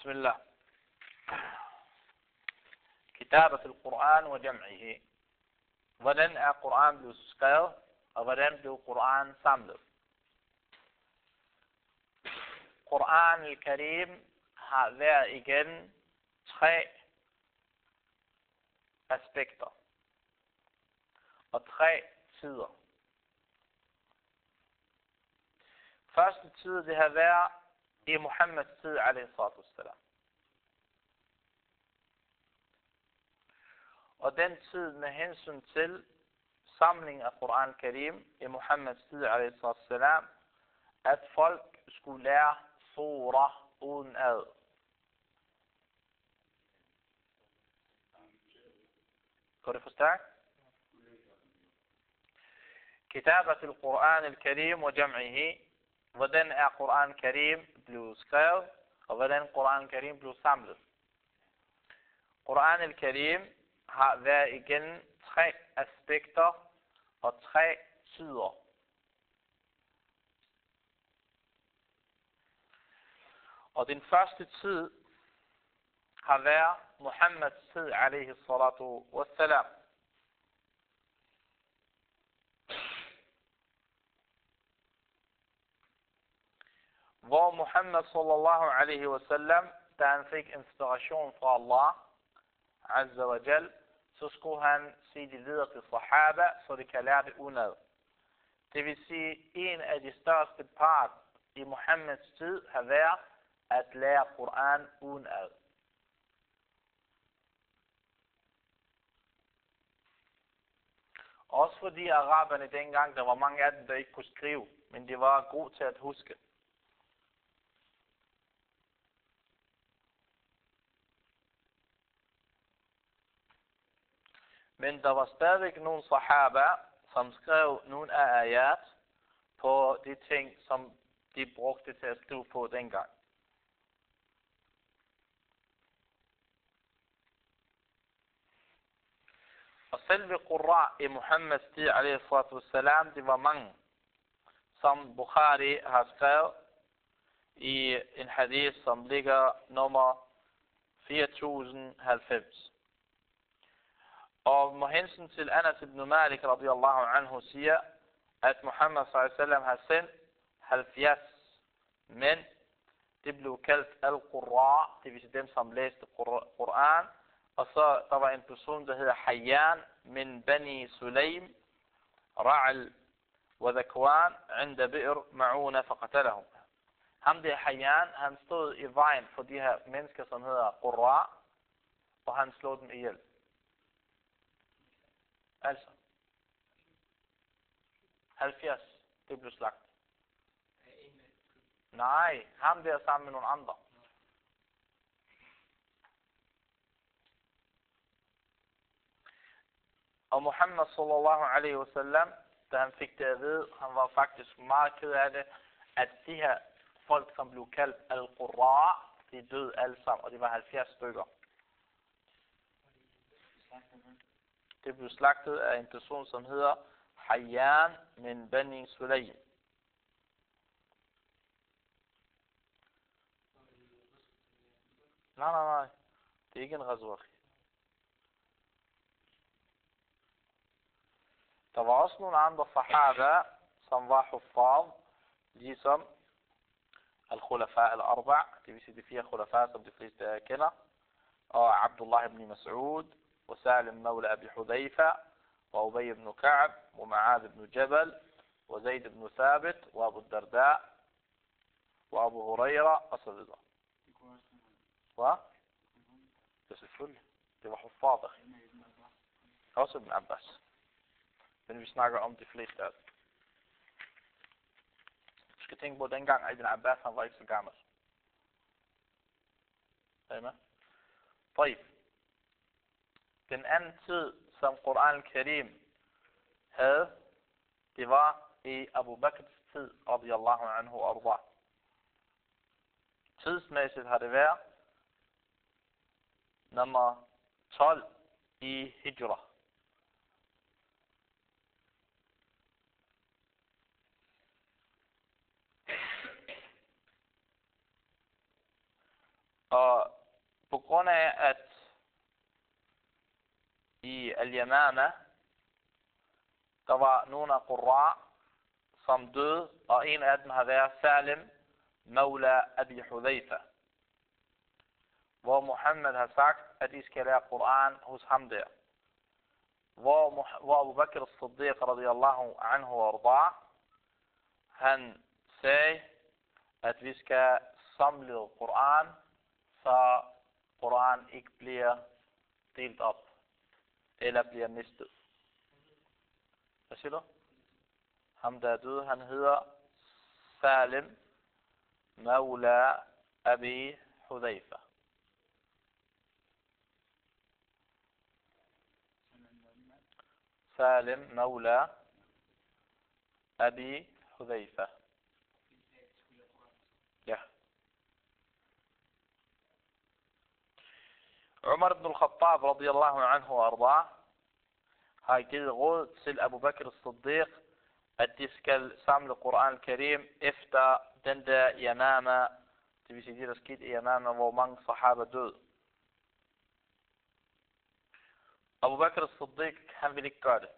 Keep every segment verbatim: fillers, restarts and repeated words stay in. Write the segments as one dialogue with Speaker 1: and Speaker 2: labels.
Speaker 1: بسم الله. كتابة القرآن وجمعه. Hvordan er Koran blevet skrevet, og hvordan blev Koran samlet? Koran al-Karim har hver igen tre aspekter og tre tider. Første tid, det har været i Muhammeds tid, alaihi salatu wassalam. Og den tid med hensyn til samling af Koran al-Karim i Muhammeds tid, alaihi salatu wassalam, at folk skulle lære surah uden ad. Går det for stærkt? Kitabat al-Quran al-Karim og jam'ihi. Hvordan er Koran al-Karim blevet skrevet, og hvordan Koran al-Karim blev samlet? Koran al-Karim har været igen tre aspekter og tre tider. Og den første tid har været Muhammeds tid, alaihi salatu wassalam. Hvor Muhammad sallallahu alaihi wasallam, da han fik inspiration fra Allah azza wa jal, så skulle han sige det videre til sahaba, så de kan lære det unad. Det vil sige, en af de største part i Muhammeds tid har været at lære Koran unad. Også fordi araberne dengang, der var mange af dem, der ikke kunne skrive, men de var gode til at huske. Men der var stadigvæk nogle sahaba, som skrev nogle af ayat på de ting, som de brugte til at skrive på dengang. Og selve Qurra i Muhammeds tid, alaihi salatu wassalam, det var mange, som Bukhari har skrevet i en hadith, som ligger nummer fire tusind og halvfems. Og med hensyn til Anas ibn Malik radiyallahu anhu siger, at Muhammad sallallahu alaihi wasallam har sendt halvfjerds mænd. Det blev kaldt al-Qurra, det vil sige dem, som læste Koran. Og så der var en person, der hedder Hayyan min Bani Sulaym, Ra'al wa Zakwan, inda bi'r Ma'una faqatalahum. Ham der Hayyan, han stod i vejen for de her mennesker, som hedder Qurra, og han slog dem ihjel. Altså, halvfjerds, det blev slagt. Nej, ham der sammen med nogle andre. Og Muhammad sallallahu alaihi wasallam, da han fik det at vide, han var faktisk meget ked af det, at de her folk, som blev kaldt al-Qurra, de døde alle sammen, og de var halvfjerds stykker. Det blev slagtet af en person, som hedder Hayyan min Bani Sulaym. Nej, nej, nej. Det er ikke en ghazwa. Der var også nogle andre sahaba, som var huffaz, ligesom al-Khulafa al-Arba', det vil sige de fire khulafa, som de fleste kender, og Abdullah ibn Mas'ud, وسالم مولى أبي حذيفة وأبي بن كعب ومعاذ بن جبل وزيد بن ثابت وأبو الدرداء وأبو هريرة أصل الله و بس الكل تبقى حفاظ أخي أصل ابن عباس men vi snakker om de fleste af det. Du skal tænke på, dengang at Ibn Abbas, han var ikke så gammel. Er I med? طيب. Den anden tid, som Koran al-Karim havde, det var i Abu Bakrs tid, radiyallahu anhu og arda. Tidsmæssigt har det været nummer tolv i Hijra. Og på grund af, at i Al-Yamama, der var nogle af Qurra, som døde, og en af dem har været Salim, Maula Abi Hudhaifa, hvor Muhammed har sagt, at de skal lære Qur'an hos ham der. Hvor, hvor Abu Bakr as-Siddiq radiyallahu anhu warda, han sagde, at vi skal samle Qur'an, så Qur'an ikke bliver delt op, eller bliver mistet. Hvad siger du? Ham der er døde, han hedder Salim Maula Abi Hudhaifa. Salim Maula Abi Hudhaifa. Ja. Umar ibn al-Khattab radiyallahu anhu og arda har givet råd til Abu Bakr as-Siddiq, at de skal samle Qur'an al-Karim efter den der Yamama, det vil sige, der skete i Yamama, hvor mange sahaba døde. Abu Bakr as-Siddiq, han ville ikke gøre det.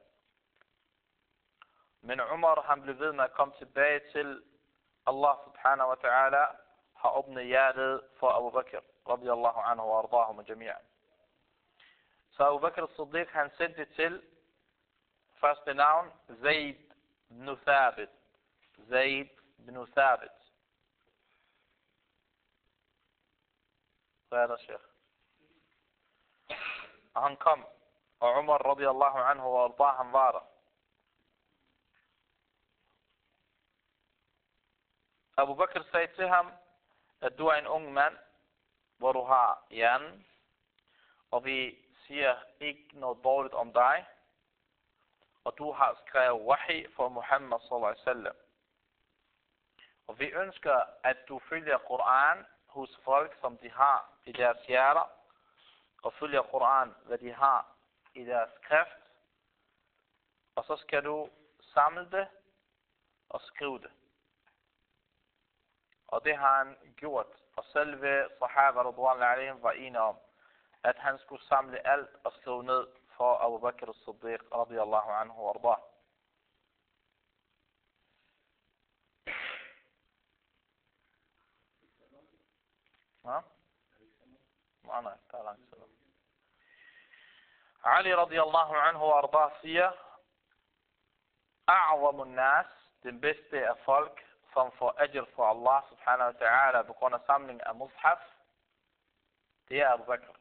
Speaker 1: Men Umar, han blev ved med at komme tilbage til Allah subhanahu wa ta'ala, har åbnet hjertet for Abu Bakr, radiyallahu anhu wa ardahum jami'an. Så Abu Bakr as-Siddiq, han sendte til første navn, Zayd ibn Thabit. Zayd ibn Thabit. Hvad er der, Sheikh? Og han kom, og Umar radiyallahu anhu wa arda, han var der. Abu Bakr sagde til ham, at du er en ung mand, hvor du har hjernen, og vi siger ikke noget dårligt om dig, og du har skrevet wahi for Muhammad sallallahu alaihi wasallam. Og vi ønsker, at du følger Qur'an hos folk, som de har i deres hjerter, og følger Qur'an, hvad de har i deres skrift, og så skal du samle det og skrive det. Og det har han gjort, og selve sahaba radhiyallahu anhum var enige om, at han skulle samle alt og skrive ned for Abu Bakr as-Siddiq radiyallahu anhu og arda. Ja? Nej, nej, det er langt siden. Ali radiyallahu anhu og arda siger, أعظم الناس, den bedste af folk, som får ajr for Allah subhanahu wa ta'ala på grund af samling af mushaf, det er Abu Bakr.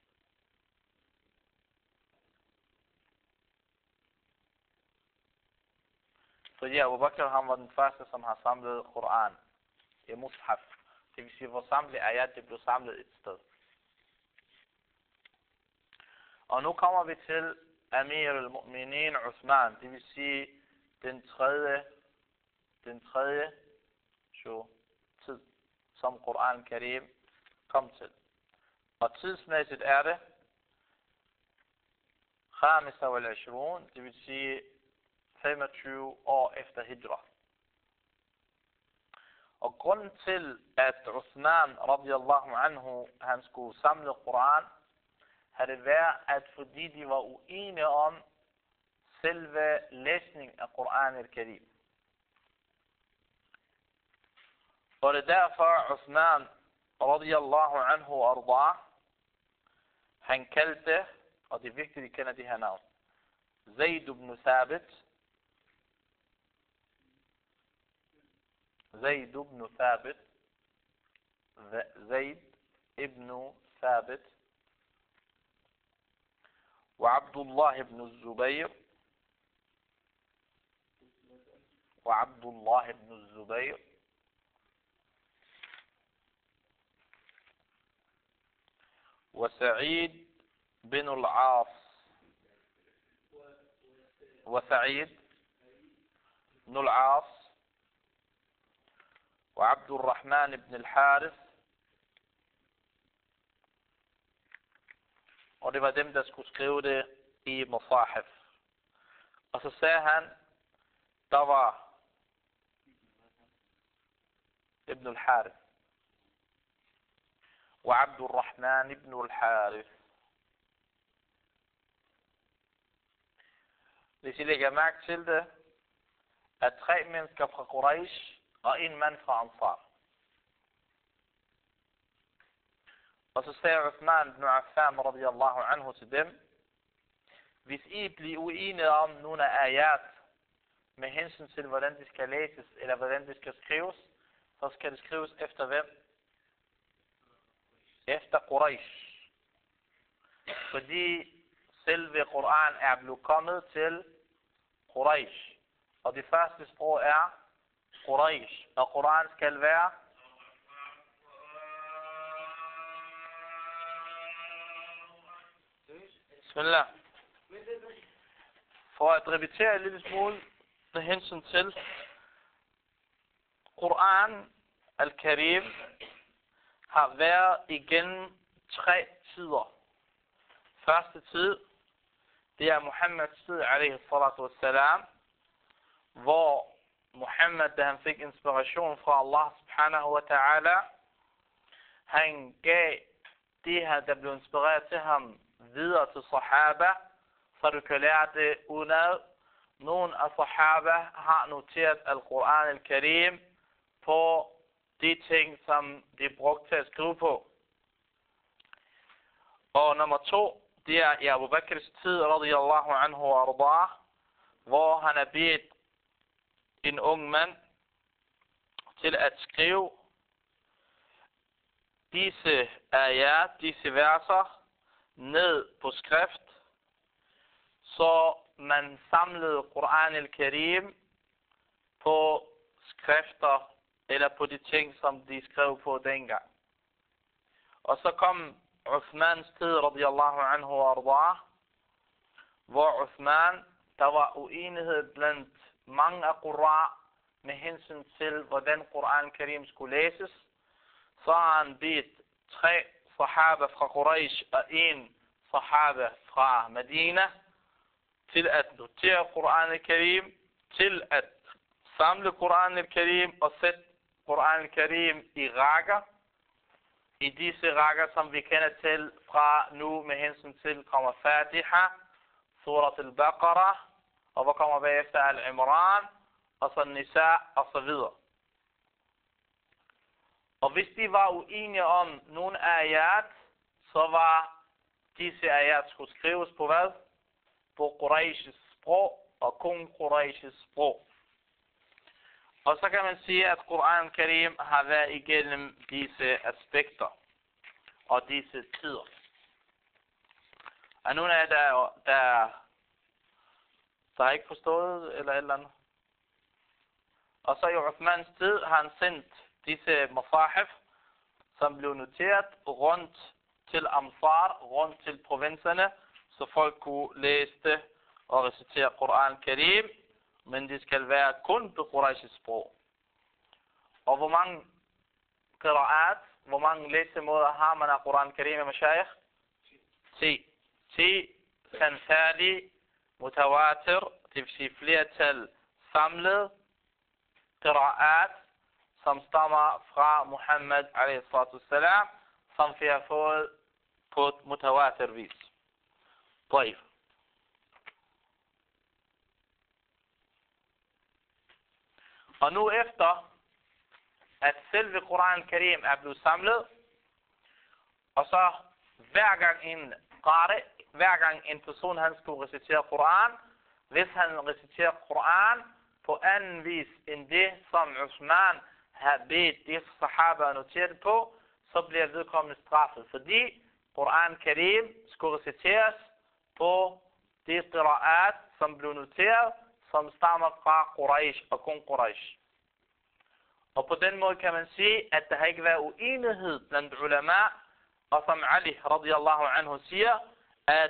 Speaker 1: Fordi Abu Bakr, han var den første, som har samlet Qur'an i mushaf. Det vil sige, hvor samlet ayat, det blev samlet et sted. Og nu kommer vi til Amir al-Mu'minin Uthman, det vil sige den tredje, den tredje jo, tid, som Qur'an Karim kom til. Og tidsmæssigt er det Khamisa wal Ashrun, det vil sige femogtyve år efter Hijra. Og grunden til, at Uthman radiyallahu anhu, han skulle samle Qur'an, havde det været, at fordi de var uenige om selve læsning af Qur'an al-Karim. Og det er derfor Uthman radiyallahu anhu arda, han kaldte, og det er vigtigt, at I kender de her navn, Zayd ibn Thabit, Zayd ibn Thabit, Zayd ibn Thabit, وعبد الله بن الزبير وعبد الله بن الزبير وسعيد بن العاص وسعيد بن العاص وعبد الرحمن بن الحارث. Og det var dem, der skulle skrive det i Musahif. Og så sagde han, der var Ibn al-Harith. وعبد الرحمن بن الحارث. Hvis I lægger mærke til det, at tre mennesker fra Quraysh og en mand fra Ansar. Og så sagde Uthman ibn Affan radiyallahu anhu til dem, hvis I bliver uenige om nogle af ayat med hensyn til, hvordan det skal læses, eller hvordan det skal skrives, så skal det skrives efter hvem? Efter Quraysh. Fordi selve Koran er blevet kommet til Quraysh. Og det første sprog er Quraysh. Og Koran skal være Bismillah. For at repetere en lille smule med hensyn til Koran al-Karim har været igennem tre tider. Første tid, det er Muhammeds tid, alaihi salatu wassalam, hvor Muhammed, da han fik inspiration fra Allah subhanahu wa ta'ala, han gav det her, der blev inspireret til ham, videre til sahaba, så du kan lære det udenad. Nogle af sahaba har noteret al-Quran al-Karim på de ting, som de brugte til at skrive på. Og nummer to, det er i Abu Bakrs tid, radiyallahu anhu wa ardah, hvor han har bedt en ung mand til at skrive disse ayat, disse verser, ned på skrift, så man samlede Quran al-Karim på skrifter, eller på de ting, som de skrev på dengang. Og så kom Uthmans tid, radiyallahu anhu wa ardah, hvor Uthman, der var uenighed blandt mange af Qurra med hensyn til, hvordan Quran Karim skulle læses. Så har han bedt tre sahaba fra Quraysh og en sahaba fra Medina til at notere Quran al-Karim, til at samle Quran al-Karim og sætte Quran al-Karim i rækker. I disse rækker, som vi kender til fra nu med hensyn til, kommer Fatiha, Surat al-Baqarah, og hvor kommer bagefter Al-Imran, og så Nisa, og så videre. Og hvis de var uenige om nogle ayat, så var disse ayat skulle skrives på hvad? På Qurayshs sprog, og kun Qurayshs sprog. Og så kan man sige, at Quran Karim har været igennem disse aspekter og disse tider. Er nogen af jer, der, der, der har ikke forstået eller et eller andet? Og så i Uthmans tid har han sendt disse masahif, som blev noteret rundt til Amsar, rundt til provinserne, så folk kunne læse det og recitere Quran Karim, men det skal være kun på Qurayshs sprog. Og hvor mange qira'at, hvor mange læsemåder har man af Quran Karim, mashayikh? ti. ti, samtali, mutawatir, det vil sige flertal samlet qira'at, som stammer fra Muhammad, alaihi salatu wassalam, som vi har fået på mutawatir vis. طيب. Og nu efter, at selve Quran Karim er blevet samlet, og så hver gang en qari, hver gang en person han skulle recitere Quran, hvis han reciterer Quran på anden vis end det, som Uthman har bedt de sahaba noteret på, så bliver vedkommende straffet, fordi Quran Karim skulle reciteres på de qira'at, som blev noteret, som stammer fra Quraysh og kun Quraysh. Og på den måde kan man sige, at der har ikke været uenighed blandt ulama, og som Ali radiyallahu anhu siger, at,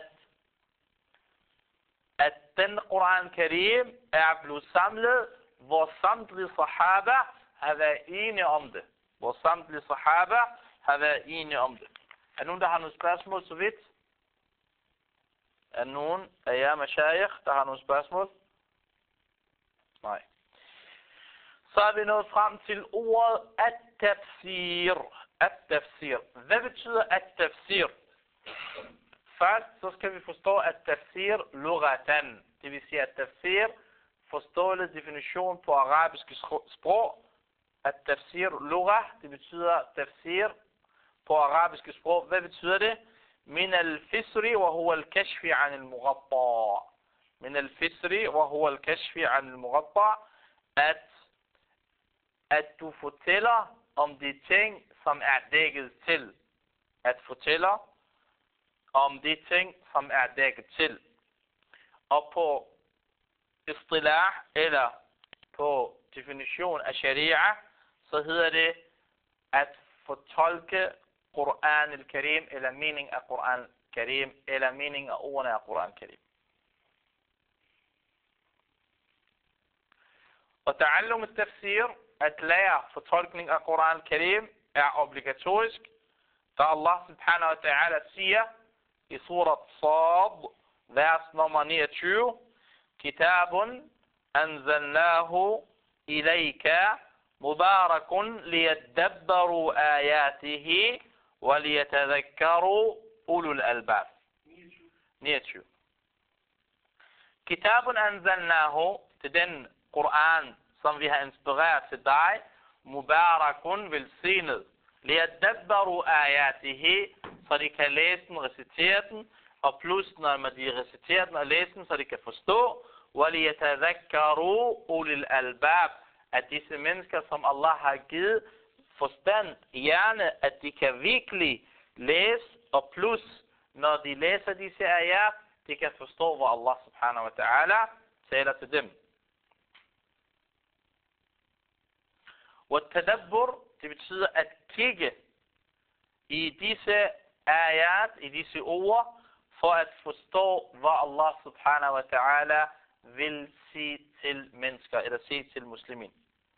Speaker 1: at den Quran Karim er blevet samlet, hvor samtlige sahaba har været enige om det. Hvor samtlige sahaba har været enige om det. Er nogen, der har nogle spørgsmål så vidt? Er nogen af jer mashayikh, der har nogle spørgsmål? Nej. Så er vi nået frem til ordet at-tafsir. at-tafsir. Hvad betyder at-tafsir? Først så skal vi forstå at-tafsir lughatan. Det vil sige at-tafsir, forståelig definition på arabisk sprog. At-tafsir lugha, det betyder tafsir på arabisk sprog. Hvad betyder det? Min al-fisri wa huwa al-kashfi an al-mughatta. Min al-fisri wa huwa al-kashfi an al-mughatta. At, at du fortæller om de ting, som er dækket til. At fortæller om de ting, som er dækket til. Og på istilah, eller på definition af sharia, så hedder det at fortolke Quran al-Karim, eller mening af Quran al-Karim, eller mening af ordene af Quran al-Karim. Og ta'allum al-tafsir, at lære fortolkning af Quran al-Karim, er obligatorisk, da Allah subhanahu wa ta'ala siger i surat Sad, vers nummer niogtyve, Kitabun anzalnahu ilayka mubarakun liyadabbaru ayatihi wa liyatadhakkaru ulul albab. niogtyve. Kitabun anzalnahu, til den Quran, som vi har inspireret til dig, mubarakun, velsignet, liyadabbaru ayatihi, så de kan læse den, recitere den, og plus når man de reciterer den og læser den, så de kan forstå, وَلِيَتَذَكَّرُوا أُولِي الْأَلْبَابِ, at disse mennesker, som Allah har givet forstand, hjerne, at de kan virkelig læse, og plus når de læser disse ayat, de kan forstå, hvad Allah subhanahu wa ta'ala taler til dem. وَالتَّدَبُّرْ, det betyder at kigge i disse ayat, i disse ord, for at forstå, hvad Allah subhanahu wa ta'ala vil sige til mennesker, eller sige til muslimin.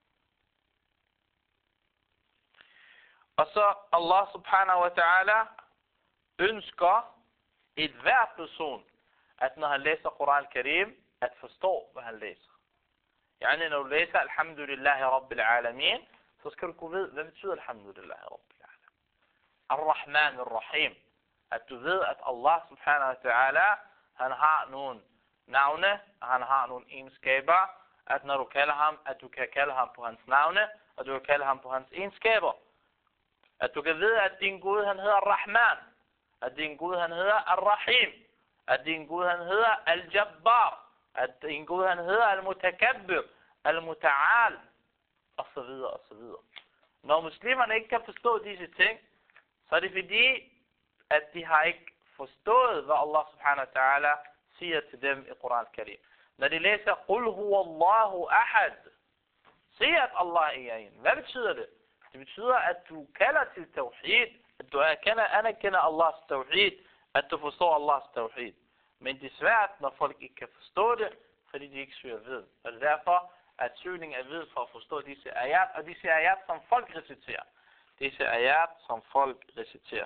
Speaker 1: Og så Allah subhanahu wa ta'ala ønsker et hver person, at når han læser Quran al-Karim, at forstå, hvad han læser. Yani når du læser Alhamdulillahi Rabbil Alamin, så skal du kunne vide, hvad betyder Alhamdulillahi Rabbil Alamin. Ar-Rahman Ar-Rahim. At du ved, at Allah subhanahu wa ta'ala, han har nogle navne, han har nogle egenskaber, at når du kalder ham, at du kan kalde ham på hans navne, og du kan kalde ham på hans egenskaber. At du kan vide, at din Gud, han hedder Rahman, at din Gud, han hedder Ar-Rahim, at din Gud, han hedder Al-Jabbar, at din Gud, han hedder Al-Mutakabbir, Al-Muta'al, og så videre, og så videre. Når muslimerne ikke kan forstå disse ting, så er det fordi, at de har ikke forstået, hvad Allah subhanahu wa ta'ala siger til dem i Quran al-Karim. Når de læser, Qul huwa Allahu ahad, siger at Allah er en. Hvad betyder det? Det betyder, at du kalder til tawhid, at du anerkender Allahs tawhid, at du forstår Allahs tawhid. Men det er svært, når folk ikke kan forstå det, fordi de ikke søger viden. Og det er derfor, at søgning er viden for at forstå disse ayat, og disse ayat, som folk reciterer. Disse ayat, som folk reciterer.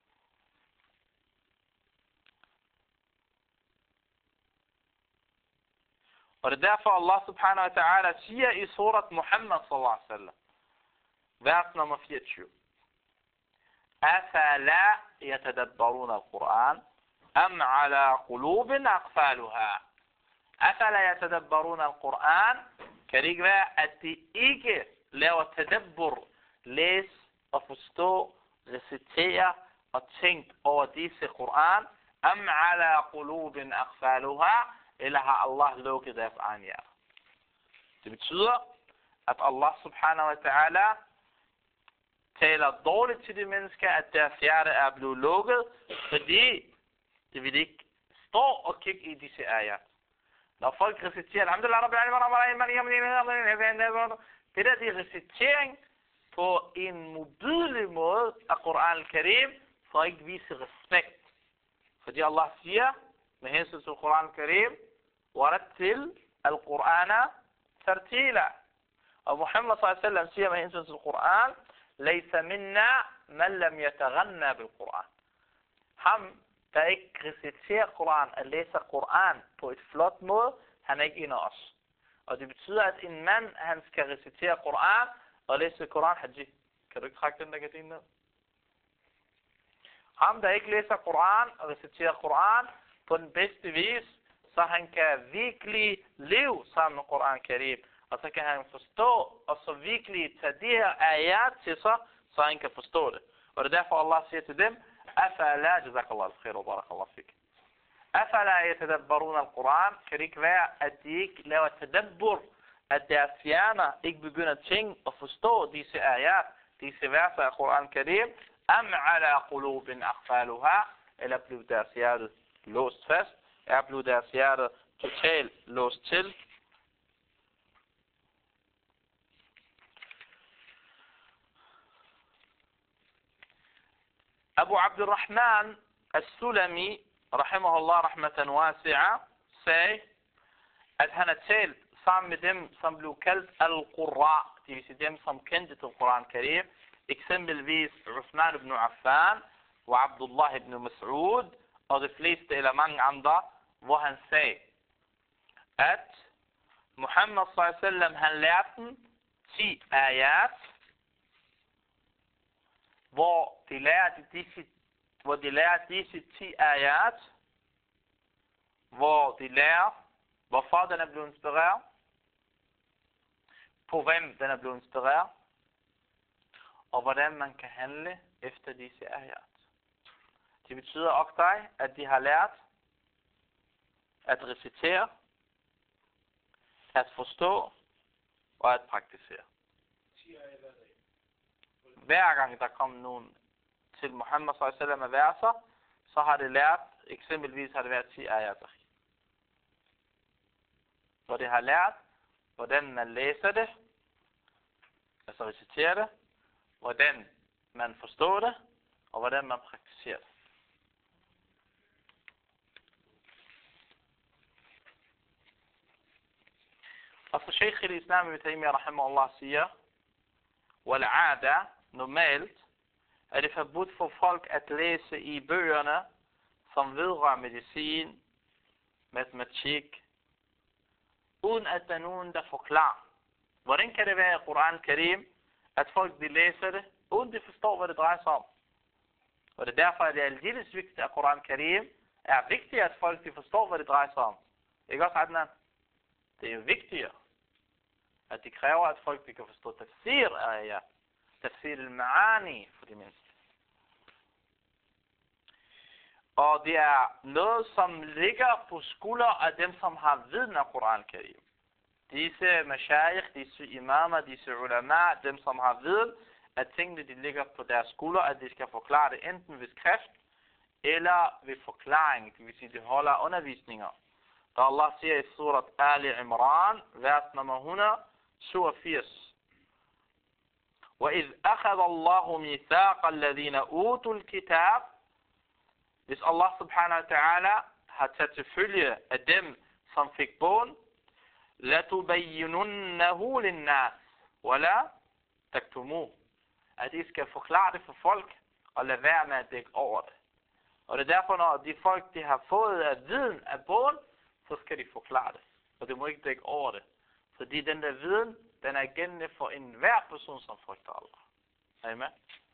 Speaker 1: Og det er derfor, Allah subhanahu wa ta'ala siger i surat Muhammad sallallahu alaihi wa sallam, vers nummer fireogtyve. أَفَلَا يَتَدَبَّرُونَ الْقُرْآنَ أَمْ عَلَى قُلُوبٍ أَقْفَالُهَا. أَفَلَا يَتَدَبَّرُونَ الْقُرْآنَ, kan det ikke være, at de ikke laver tadabbur, læs og forstå, recitere og tænk over disse Qur'an, أَمْ عَلَى قُلُوبٍ أَقْفَالُهَا, eller har Allah lukket deres egen hjerte. Det betyder, at Allah subhanahu wa ta'ala taler dårligt til de mennesker, at deres hjerte er blevet lukket, fordi de vil ikke stå og kigge i disse ayat. Når folk reciterer, Alhamdulillah, det der er recitering på en modbydelig måde af Quran al-Karim, for at ikke vise respekt. Fordi Allah siger, med hensyn til Quran al-Karim, وَرَتِّلْ الْقُرْآنَ تَرْتِيلًا. Og Muhammad sallallahu alaihi wa sallam siger med hensyn til Quran, لَيْسَ مِنَّا مَنْ لَمْ يَتَغَنَّى بِالْقُرْآن. Ham, der ikke reciterer Quran, og læser Quran på et flot måde, han er ikke en af os. Og det betyder, at en mand, han skal recitere Quran, og læse Quran, Haji. Kan du ikke trække den der gardin ned? Ham, der ikke læser Koran og reciterer Koran på den bedste vis, så han kan virkelig leve sammen med Koran Karim. Og så kan han forstå, og så virkelig tage de her ayat til sig, så han kan forstå det. Og det er derfor Allah siger til dem, Afala jazakallah al-khair og barakallah fik. Afala yatadabbaruna al-Quran. Kan det ikke være, at de ikke laver tadabbur, at deres hjerner ikke begynder at tænke og forstå disse ayat, disse verser af Koran Karim, am ala qulubin aqfaluha, eller blev deres hjerte låst fast, er blev deres hjerte totalt låst til. Abu Abdurrahman al-Sulami, rahimahullah rahmatan wasi'a, sagde, at han er talt sammen med dem, som blev kaldt al-Qurra, det vil sige dem, som kendte til Koran Karim, eksempelvis Uthman ibn Affan og Abdullah ibn Mas'ud, og de fleste eller mange andre, hvor han sagde, at Muhammad sallallahu alaihi wasallam, han lærte dem ti ayat, hvor de lærte disse, hvor de lærte disse ti ayat, hvor de lærer, hvorfor den er blevet inspireret, på hvem den er blevet inspireret, og hvordan man kan handle efter disse ayat. Det betyder også dig, at de har lært at recitere, at forstå og at praktisere. Hver gang der kom nogen til Muhammad sallallahu alaihi wasallam med verser, så har det lært, eksempelvis har det været ti ayater. Hvor det har lært, hvordan man læser det, altså reciterer det, hvordan man forstår det, og hvordan man praktiserer det. Og så Sheikh al-Islam ibn Taymiyyah rahimahullah siger, wal-aada, normalt, er det forbudt for folk at læse i bøgerne, som vedrører medicin, matematik, uden at der er nogen, der forklarer. Hvordan kan det være i Koran Karim, at folk de læser det, uden de forstår, hvad det drejer sig om? Og det er derfor, at det er aldeles vigtigt, at Koran Karim er vigtigt, at folk de forstår, hvad det drejer sig om. Ikke også, Adnan? Det er vigtigere, at de kræver, at folk de kan forstå tafsir af ayat, tafsir al-ma'ani for de mindste. Og det er noget, som ligger på skulder af dem, som har viden af Koran Karim. Disse mashayikh, disse imamer, disse ulama, dem som har viden, at tingene de ligger på deres skulder, at de skal forklare det enten ved skrift, eller ved forklaring, det vil sige, de holder undervisninger. Da Allah siger i surat Ali Imran, vers nummer et hundrede og syvogfirs. وَإِذْ أَخَذَ اللَّهُ مِيثَاقَ الَّذِينَ أُوتُوا الْكِتَابَ. Hvis Allah subhanahu wa ta'ala har taget til følge af dem, som fik bogen, لَتُبَيِّنُنَّهُ لِلنَّاسِ وَلَا تَكْتُمُوهُ. At de skal forklare det for folk, og lade være med at dække over det. Og det er derfor, når de folk, de har fået af viden af bogen, så skal de forklare det. Og det må ikke dække over det. Fordi den der viden, den er gældende for enhver person, som frygter Allah. Er I med?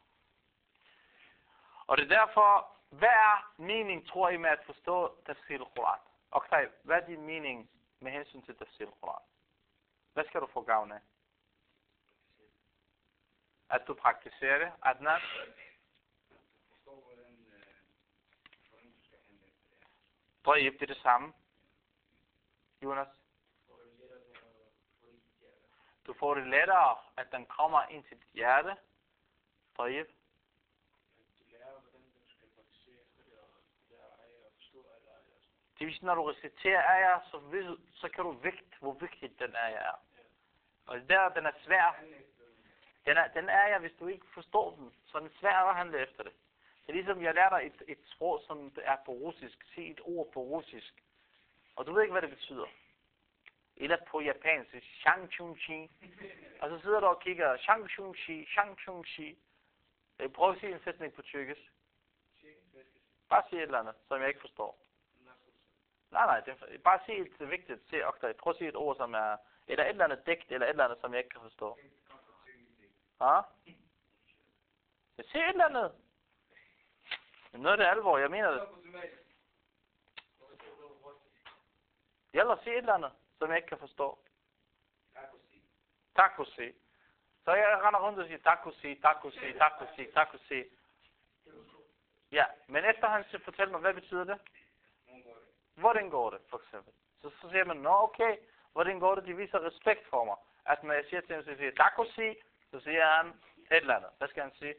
Speaker 1: Og det er derfor, hvad er mening, tror I, med at forstå tafsir al-Quran? Okay, hvad er din mening med hensyn til tafsir al-Quran? Hvad skal du få gavn af? At du praktiserer det, Adnan? طيب, det er det samme. Jonas? Du får det lettere, at den kommer ind til dit hjerte. طيب. Det vil sige, når du reciterer ayah, så, ved, så kan du vægte, hvor vigtigt den ayah er. Og der, den er svær. Den er, den ayah, hvis du ikke forstår den, så er den svær at handle efter det. Det er ligesom, jeg lærer dig et, et sprog, som er på russisk. Sig et ord på russisk. Og du ved ikke, hvad det betyder. Eller på japansk. Shang-chung-chi. Og så sidder du og kigger. Shang-chung-chi, Shang-chung-chi. Prøv at sige en sætning på tyrkisk. Bare sig et eller andet, som jeg ikke forstår. Nej, nej. Det er, bare sig et vigtigt. Se, okay. Prøv at sige et ord, som er... Eller et eller andet digt, eller et eller andet, som jeg ikke kan forstå. Ha? Jeg siger et eller andet. Men noget er det alvor, jeg mener det. Jalla, sig et eller andet, som jeg ikke kan forstå. Takusi. Så jeg render rundt og siger takusi, takusi, takusi, takusi. Ja, men efter han fortæller mig, hvad betyder det? Hvordan går det, for eksempel? Så, så siger man, nå okay, hvordan går det? De viser respekt for mig. At når jeg siger til ham, så siger jeg takusi, så siger han et eller andet. Hvad skal han sige?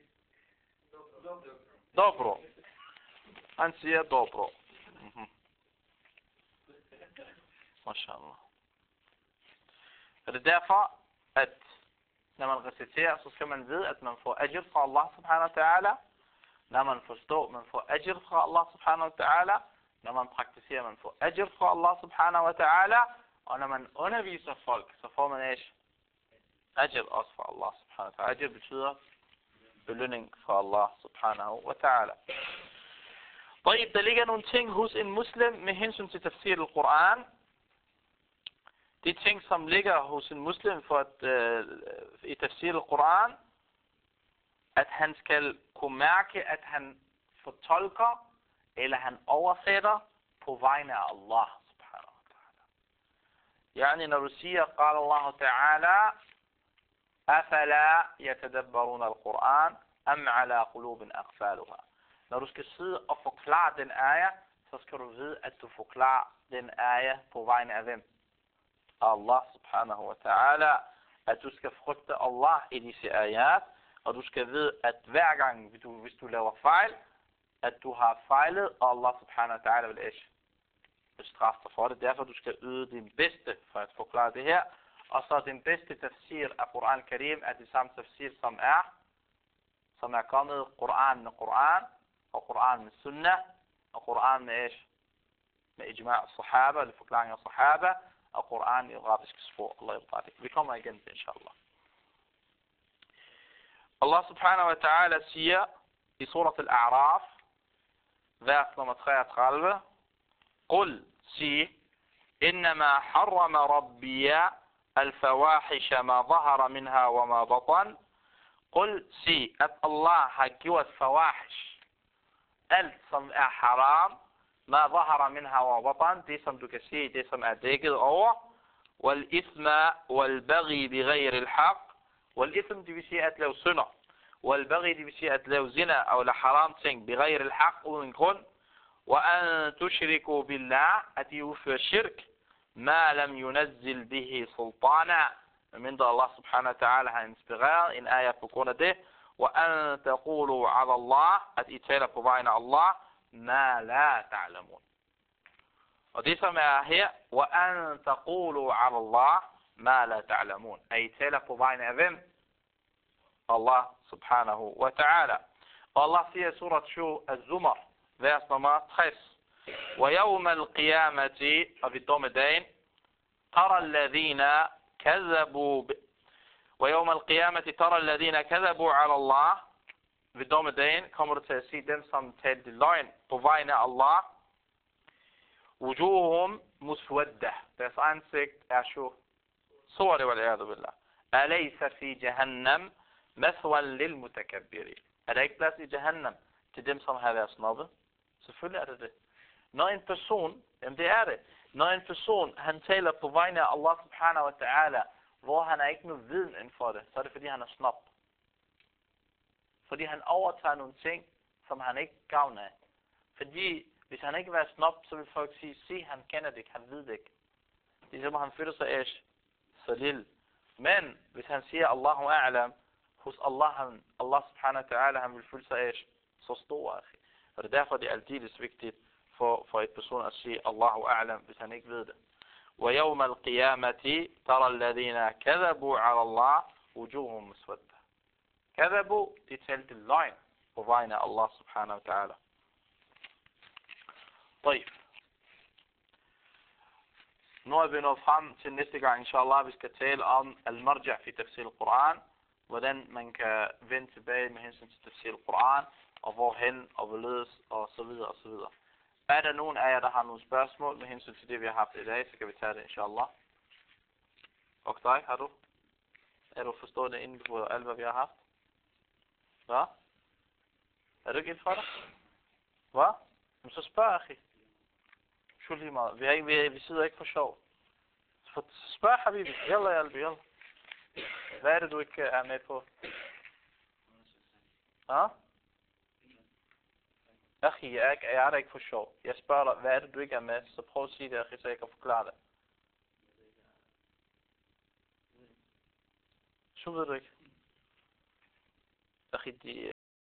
Speaker 1: Dobro. Han siger dobro. Mm-hmm. Mashallah. Og det er derfor, at når man reciterer, så skal man vide, at man får ajr fra Allah subhanahu wa ta'ala. Når man forstår, man får ajr fra Allah subhanahu wa ta'ala. Når man praktiserer, man får ajr fra Allah subhanahu wa ta'ala. Og når man underviser folk, så får man ikke ajr også fra Allah subhanahu wa ta'ala. Ajr betyder belønning fra Allah subhanahu wa ta'ala. طيب, der ligger nogle ting hos en muslim med hensyn til tafsir al-Quran. De ting, som ligger hos en muslim for at, øh, i tafsir al-Quran, at han skal kunne mærke, at han fortolker, eller han oversætter på vegne af Allah subhanahu wa ta'ala. Yani, når du siger, قال الله تعالى, أفلا يتدبرون القرآن أم على قلوب أقفالها. Når du skal sidde og forklare den ayah, så skal du vide, at du forklarer den ayah på vegne af hvem? Allah subhanahu wa ta'ala. At du skal frygte Allah i disse ayat, og du skal vide, at hver gang, hvis du, hvis du laver fejl, at du har fejlet, og Allah subhanahu wa ta'ala vil ikke straffe dig for det. Derfor du skal yde din bedste for at forklare det her. Og så den bedste tafsir af Quran Karim er det samme tafsir, som er, som er kommet Quran med Quran, og Quran med Sunnah, og Quran med ish, med ijma' sahaba, eller forklaring af sahaba, og Quran i arabisk sprog. Allah yirda det. Vi kommer igen til, inshallah. Allah subhanahu wa ta'ala siger i surat al-A'raf, vers nummer treogtredive, قل sig, إنما حرم ربي الفواحش ما ظهر منها وما بطن. قل sig, at Allah har gjort fawahish, alt som er haram, ما ظهر منها وبطن, det som du kan se, det som er dækket over, والإثم والبغي بغير الحق, والإثم det vil sige at lave synder, والبغي det vil sige at lave zina, eller haram ting, بغير الحق, uden grund, وأن تشركوا بالله, at de udfører shirk, ما لم ينزل به سلطانا, mindre Allah subhanahu wa ta'ala har inspireret en ayah på grund af det, وأن تقولوا على الله, at I taler på vegne af Allah, ما لا تعلمون. Og det som er her, وأن تقولوا على الله ما لا تعلمون, at I taler på vegne af hvem? Allah subhanahu wa ta'ala. Og Allah siger i surat Az-Zumar, vers nummer tres, ويوم القيامة, og ved dommedagen, ترى الذين كذبوا ب... ويوم القيامة ترى الذين كذبوا على الله, ved dommedagen kommer du til at se dem, som talte løgn på vegne af Allah, وجوههم مسودة, deres ansigt er så sorte, والعياذ بالله. أليس في جهنم مثوى للمتكبرين, er der ikke plads i Jahannam til dem, som har været snobbet? Selvfølgelig er det det. Når en person, jamen det er det, når en person, han taler på vegne af Allah subhanahu wa ta'ala, hvor han er ikke noget viden inden for det, så er det fordi han er snob. Fordi han overtager nogle ting, som han ikke gavner af. Fordi hvis han ikke var snob, så vil folk sige, se, han kender det ikke, han ved det ikke. Det er som han føler sig ish, så lille. Men hvis han siger Allahu a'lam, hos Allah, han, Allah subhanahu wa ta'ala, han vil føle sig ish, så stor. Og det er derfor, det er aldeles vigtigt for, for et person at sige Allahu a'lam, hvis han ikke ved det. ويوم القيامة ترى الذين كذبوا على الله وجوههم مسودة. كذبوا, de talte løgn på vegne af Allah subhanahu wa ta'ala. طيب. Nu er vi nået frem til næste gang, inshallah, vi skal tale om al-marja' fi tafsir al-Quran, hvordan man kan vende tilbage med hensyn til tafsir al-Quran, og hvorhen, og hvorledes, og så videre, og så videre. Er der nogen af jer, der har nogle spørgsmål med hensyn til det, vi har haft i dag, så kan vi tage det, inshallah. Og dig, har du? Er du forstået det inden på alt, hvad vi har haft? Hvad? Er du ikke helt fra dig? Hvad? Men så spørg, Akhi. Sjov lige meget. Vi, er ikke, vi, vi sidder ikke for sjov. Så spørg, Habibi. Jalla, jalla, jalla. Hvad er det, du ikke er med på? Ja? Akhi, jeg er, ikke, jeg er der ikke for sjov. Jeg spørger dig, hvad er det, du ikke er med? Så prøv at sige det, Akhi, så jeg kan forklare det. Så ved du ikke. Akhi, de,